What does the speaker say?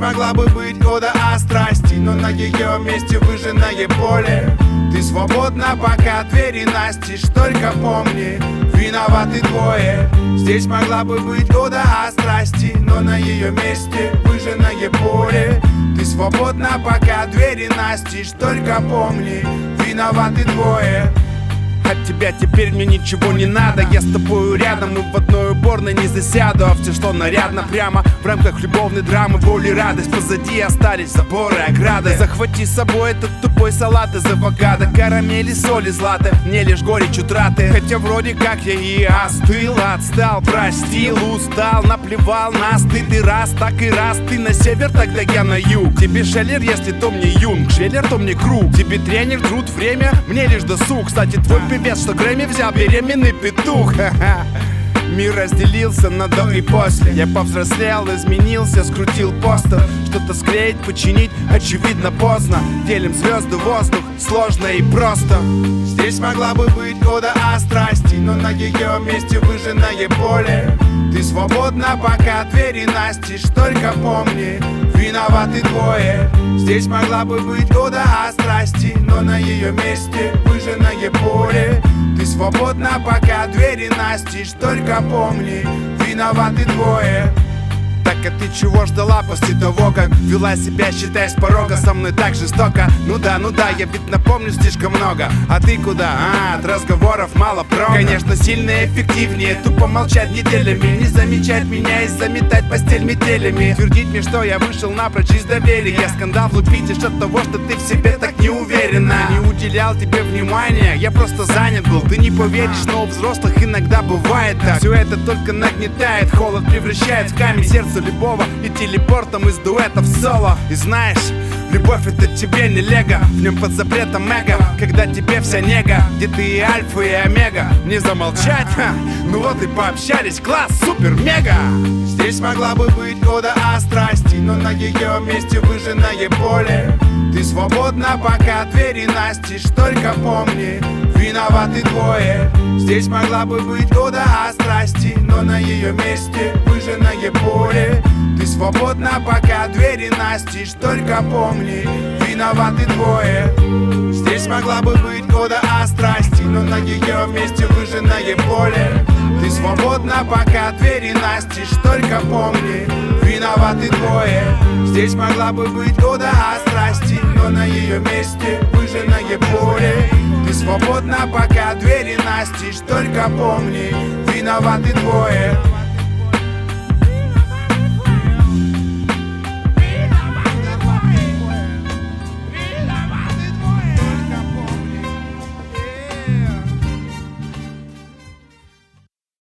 могла бы быть ода о страсти, но на ее месте выжженное поле. Ты свободна, пока двери настежь, только помни, виноваты двое. Здесь могла бы быть ода о страсти, но на ее месте выжженное поле. Ты свободна, пока двери настежь, только помни, виноваты двое. От тебя теперь мне ничего не надо. Я с тобою рядом и в одной уборной не засяду. А все, что нарядно, прямо в рамках любовной драмы. Боль и радость позади остались заборы, ограды. Захвати с собой этот тупой салат из авокадо, карамели, соли, златы, мне лишь горечь утраты. Хотя вроде как я и остыл, отстал, простил, устал, наплевал на стыд. И раз, так и раз, ты на север, тогда я на юг. Тебе шеллер, если то мне юнг, шеллер, то мне круг. Тебе тренер, труд, время, мне лишь досуг. Кстати, твой певец, что Грэмми взял, беременный петух. Мир разделился на до и после. Я повзрослел, изменился, скрутил постер. Что-то склеить, починить, очевидно поздно. Делим звезды, воздух, сложно и просто. Здесь могла бы быть ода о страсти, но на ее месте выжженное поле. Ты свободна, пока двери настежь, только помни, виноваты двое. Здесь могла бы быть ода о страсти, но на ее месте выжженное поле. Ты свободна, пока двери настежь, только помни, виноваты двое. Так, а ты чего ждала после того, как вела себя, считай, с порога со мной так жестоко? Ну да, я ведь напомню слишком много. А ты куда? От разговоров мало прока. Конечно, сильно эффективнее тупо молчать неделями, не замечать меня и заметать постель метелями. Твердить мне, что я вышел напрочь из доверия. Скандал влупить лишь от того, что ты в себе так не уверена. Не уделял тебе внимания, я просто занят был. Ты не поверишь, но у взрослых иногда бывает так. Все это только нагнетает, холод превращает в камень сердце любого и телепортом из дуэтов в соло. И знаешь, любовь это тебе не лего, в нем под запретом эго. Когда тебе вся нега, где ты и альфа, и омега. Не замолчать? Ну вот и пообщались, класс, супер, мега. Здесь могла бы быть ода о страсти, но на ее месте выжженное поле. Ты свободна, пока двери настежь, только помни, виноваты двое. Здесь могла бы быть ода о страсти, но на ее месте выжженное поле. Ты свободна, пока двери настежь, только помни, виноваты двое. Здесь могла бы быть ода о страсти, но на ее месте выжженное поле. Ты свободна, пока двери настежь, только помни, виноваты двое. Здесь могла бы быть ода о страсти, но на ее месте выжженное поле. Ты свободна, пока двери настежь, только помни, виноваты двое.